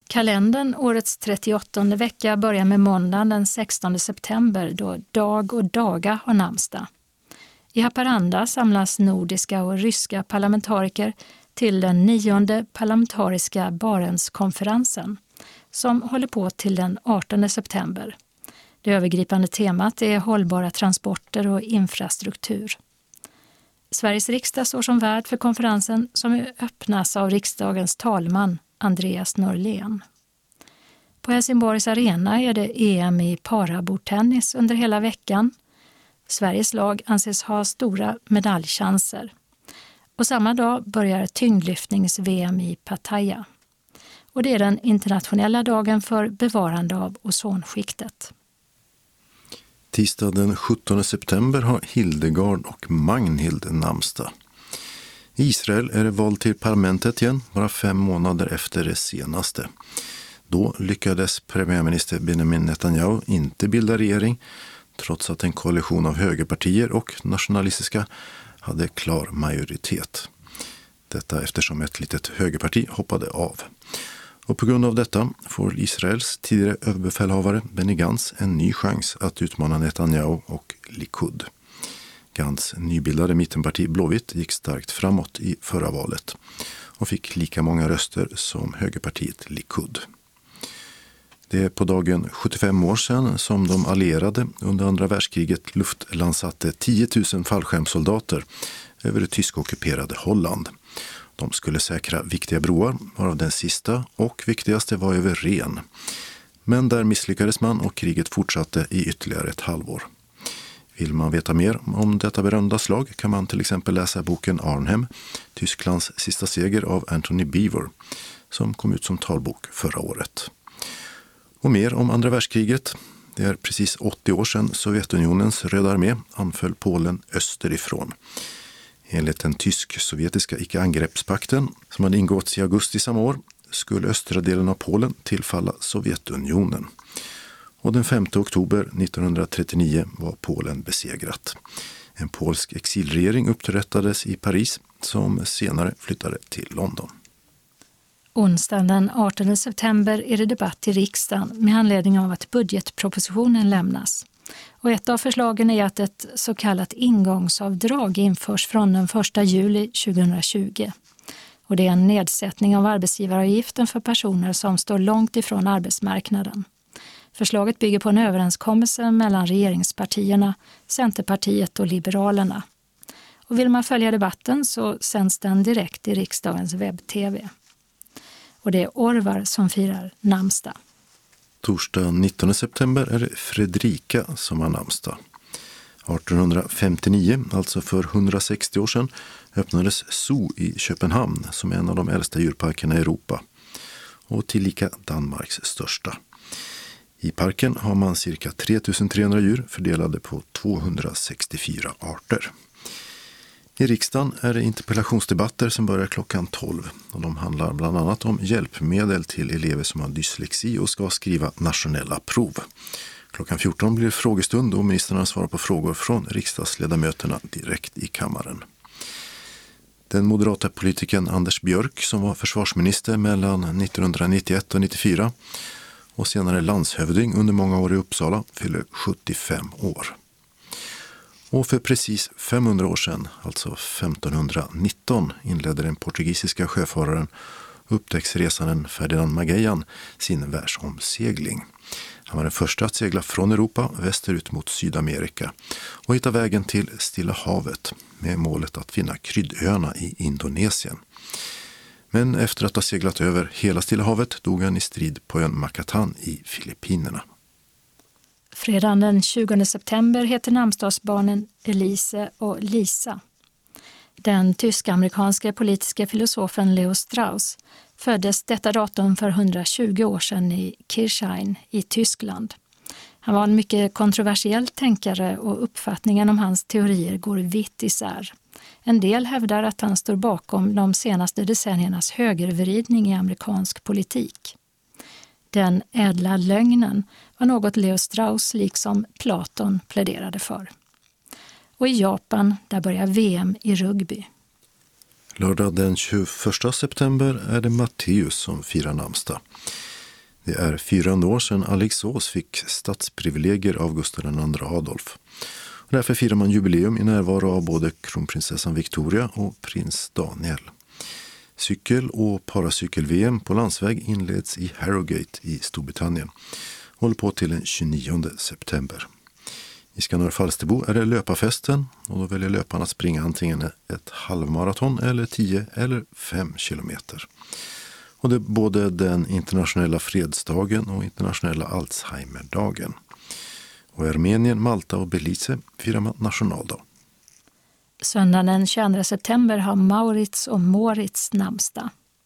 Kalendern årets 38:e vecka börjar med måndagen den 16 september då Dag och Daga har namnsdag. I Haparanda samlas nordiska och ryska parlamentariker till den 9:e parlamentariska Barentskonferensen som håller på till den 18 september. Det övergripande temat är hållbara transporter och infrastruktur. Sveriges riksdag står som värd för konferensen som öppnas av riksdagens talman Andreas Norlén. På Helsingborgs arena är det EM i parabordtennis under hela veckan. Sveriges lag anses ha stora medaljchanser. Och samma dag börjar tyngdlyftnings-VM i Pattaya. Och det är den internationella dagen för bevarande av ozonskiktet. Tisdag den 17 september har Hildegard och Magnhild namnsdag. I Israel är det val till parlamentet igen, bara 5 månader efter det senaste. Då lyckades premiärminister Benjamin Netanyahu inte bilda regering, trots att en koalition av högerpartier och nationalistiska hade klar majoritet. Detta eftersom ett litet högerparti hoppade av. Och på grund av detta får Israels tidigare överbefälhavare Benny Gantz en ny chans att utmana Netanyahu och Likud. Gantz nybildade mittenparti Blåvitt gick starkt framåt i förra valet och fick lika många röster som högerpartiet Likud. Det är på dagen 75 år sedan som de allierade under andra världskriget luftlandsatte 10 000 fallskärmssoldater över det tyskockuperade Holland. De skulle säkra viktiga broar, varav den sista och viktigaste var över Ren. Men där misslyckades man och kriget fortsatte i ytterligare ett halvår. Vill man veta mer om detta berömda slag kan man till exempel läsa boken Arnhem, Tysklands sista seger av Anthony Beevor, som kom ut som talbok förra året. Och mer om andra världskriget. Det är precis 80 år sedan Sovjetunionens Röda armé anföll Polen österifrån. Enligt den tysk-sovjetiska icke-angreppspakten som hade ingåtts i augusti samma år skulle östra delen av Polen tillfalla Sovjetunionen. Och den 5 oktober 1939 var Polen besegrat. En polsk exilregering upprättades i Paris som senare flyttade till London. Onsdagen den 18 september är det debatt i riksdagen med anledning av att budgetpropositionen lämnas. Och ett av förslagen är att ett så kallat ingångsavdrag införs från den 1 juli 2020. Och det är en nedsättning av arbetsgivaravgiften för personer som står långt ifrån arbetsmarknaden. Förslaget bygger på en överenskommelse mellan regeringspartierna, Centerpartiet och Liberalerna. Och vill man följa debatten så sänds den direkt i riksdagens webb-tv. Och det är Orvar som firar namnsdag. Torsdag 19 september är det Fredrika som har namnsdag. 1859, alltså för 160 år sedan, öppnades Zoo i Köpenhamn som är en av de äldsta djurparkerna i Europa och tillika Danmarks största. I parken har man cirka 3300 djur fördelade på 264 arter. I riksdagen är det interpellationsdebatter som börjar klockan 12 och de handlar bland annat om hjälpmedel till elever som har dyslexi och ska skriva nationella prov. Klockan 14 blir det frågestund och ministrarna svarar på frågor från riksdagsledamöterna direkt i kammaren. Den moderata politikern Anders Björk som var försvarsminister mellan 1991 och 1994 och senare landshövding under många år i Uppsala fyller 75 år. Och för precis 500 år sedan, alltså 1519, inledde den portugisiska sjöfararen upptäcktsresanden Ferdinand Magellan sin världsomsegling. Han var den första att segla från Europa västerut mot Sydamerika och hitta vägen till Stilla havet med målet att finna kryddöarna i Indonesien. Men efter att ha seglat över hela Stilla havet dog han i strid på ön Macatan i Filippinerna. Fredagen den 20 september heter namnsdagsbarnen Elise och Lisa. Den tysk-amerikanska politiska filosofen Leo Strauss föddes detta datum för 120 år sedan i Kirchhain i Tyskland. Han var en mycket kontroversiell tänkare och uppfattningen om hans teorier går vitt isär. En del hävdar att han står bakom de senaste decenniernas högervridning i amerikansk politik. Den ädla lögnen var något Leo Strauss liksom Platon pläderade för. Och i Japan, där börjar VM i rugby. Lördag den 21 september är det Matteus som firar namnsdag. Det är 400 år sedan Alingsås fick stadsprivilegier av Gustav II Adolf. Och därför firar man jubileum i närvaro av både kronprinsessan Victoria och prins Daniel. Cykel- och paracykel-VM på landsväg inleds i Harrogate i Storbritannien. Håller på till den 29 september. I Skanör Falsterbo är det löparfesten och då väljer löparna att springa antingen ett halvmaraton eller 10 eller 5 kilometer. Och det är både den internationella fredsdagen och internationella Alzheimerdagen. Och i Armenien, Malta och Belize firar man nationaldag. Söndagen den 22 september har Maurits och Moritz namnsdag.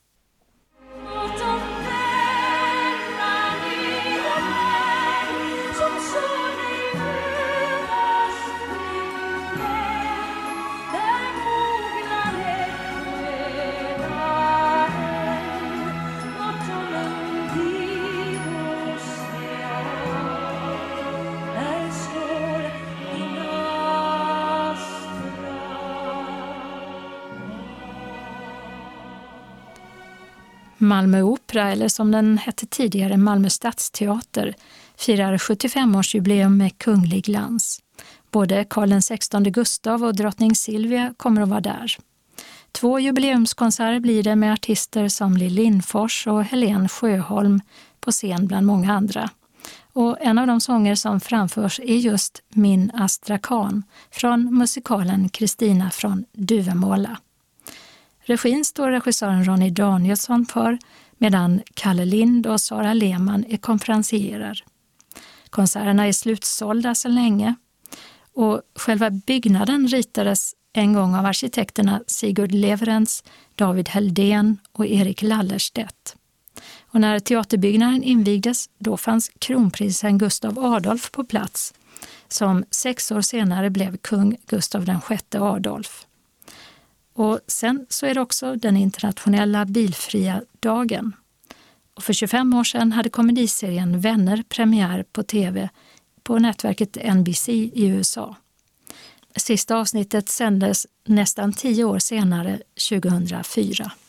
Malmö Opera, eller som den hette tidigare Malmö Stadsteater, firar 75-årsjubileum med kunglig glans. Både Karl XVI Gustav och drottning Silvia kommer att vara där. 2 jubileumskonserter blir det med artister som Lill Lindfors och Helen Sjöholm på scen bland många andra. Och en av de sånger som framförs är just Min Astrakan från musikalen Kristina från Duvemåla. Regin står regissören Ronny Danielsson för, medan Kalle Lind och Sara Lehmann är konferencierer. Konserterna är slutsålda så länge och själva byggnaden ritades en gång av arkitekterna Sigurd Leverentz, David Heldén och Erik Lallerstedt. Och när teaterbyggnaden invigdes, då fanns kronprinsen Gustav Adolf på plats, som 6 år senare blev kung Gustav VI Adolf. Och sen så är det också den internationella bilfria dagen. Och för 25 år sedan hade komediserien Vänner premiär på tv på nätverket NBC i USA. Sista avsnittet sändes nästan 10 år senare, 2004.